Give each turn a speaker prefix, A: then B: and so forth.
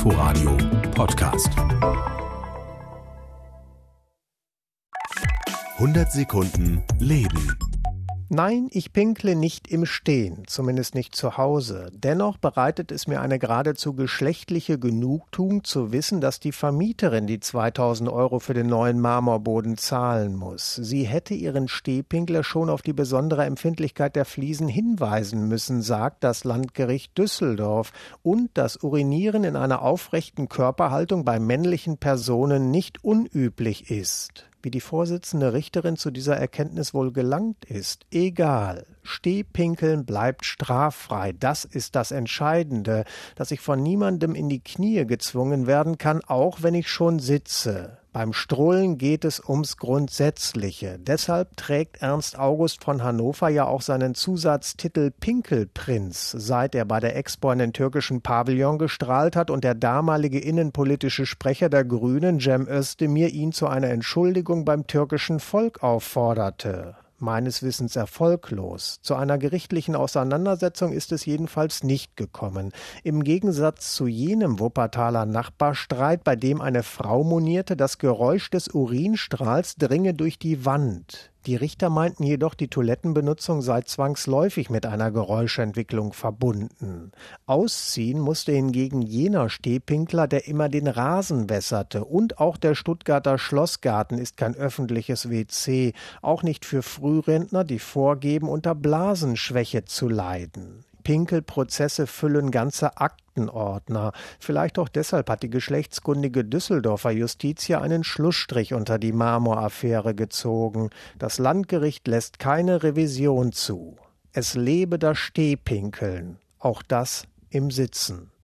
A: Inforadio Podcast. 100 Sekunden Leben.
B: Nein, ich pinkle nicht im Stehen, zumindest nicht zu Hause. Dennoch bereitet es mir eine geradezu geschlechtliche Genugtuung zu wissen, dass die Vermieterin die 2.000 € für den neuen Marmorboden zahlen muss. Sie hätte ihren Stehpinkler schon auf die besondere Empfindlichkeit der Fliesen hinweisen müssen, sagt das Landgericht Düsseldorf. Und dass Urinieren in einer aufrechten Körperhaltung bei männlichen Personen nicht unüblich ist. Wie die Vorsitzende Richterin zu dieser Erkenntnis wohl gelangt ist, egal. Stehpinkeln bleibt straffrei. Das ist das Entscheidende, dass ich von niemandem in die Knie gezwungen werden kann, auch wenn ich schon sitze. Beim Strollen geht es ums Grundsätzliche. Deshalb trägt Ernst August von Hannover ja auch seinen Zusatztitel Pinkelprinz, seit er bei der Expo in den türkischen Pavillon gestrahlt hat und der damalige innenpolitische Sprecher der Grünen, Cem Özdemir, ihn zu einer Entschuldigung beim türkischen Volk aufforderte. Meines Wissens erfolglos. Zu einer gerichtlichen Auseinandersetzung ist es jedenfalls nicht gekommen. Im Gegensatz zu jenem Wuppertaler Nachbarstreit, bei dem eine Frau monierte, das Geräusch des Urinstrahls dringe durch die Wand. Die Richter meinten jedoch, die Toilettenbenutzung sei zwangsläufig mit einer Geräuschentwicklung verbunden. Ausziehen musste hingegen jener Stehpinkler, der immer den Rasen wässerte. Und auch der Stuttgarter Schlossgarten ist kein öffentliches WC, auch nicht für Frührentner, die vorgeben, unter Blasenschwäche zu leiden. Pinkelprozesse füllen ganze Aktenordner. Vielleicht auch deshalb hat die geschlechtskundige Düsseldorfer Justitia einen Schlussstrich unter die Marmoraffäre gezogen. Das Landgericht lässt keine Revision zu. Es lebe das Stehpinkeln, auch das im Sitzen.